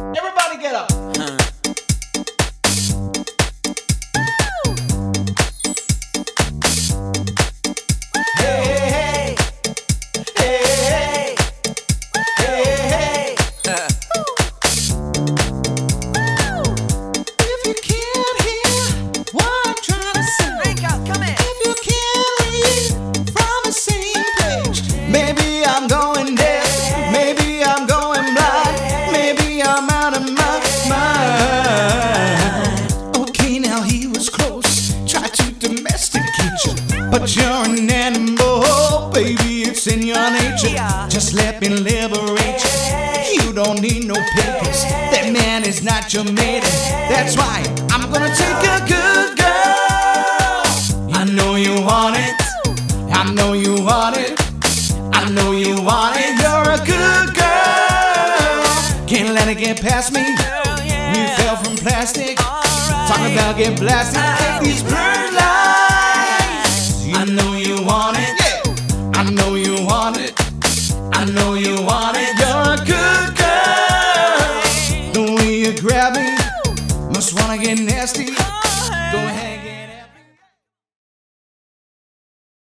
Everybody get up. Hey, hey, hey, hey, hey, hey. If you can't hear what I'm trying to say, Break out, come in. if you can't read from the same page, maybe I'm going deaf, maybe I'm going blind, maybe I'm out of my mind. Okay, now he was close, tried to domesticate you, but you're an animal, baby, it's in your nature. Just let me liberate you. You don't need no papers, that man is not your mate. That's why I'm gonna take a good girl. I know you want it, I know you want it, I know you want it. You're a good girl, can't let it get past me. We fell from plastic, talking about getting blasted. Take these blurred lines. I know you want it, I know you want it, I know you want it. You're a good girl, the way you grab me, must wanna get nasty. Go ahead.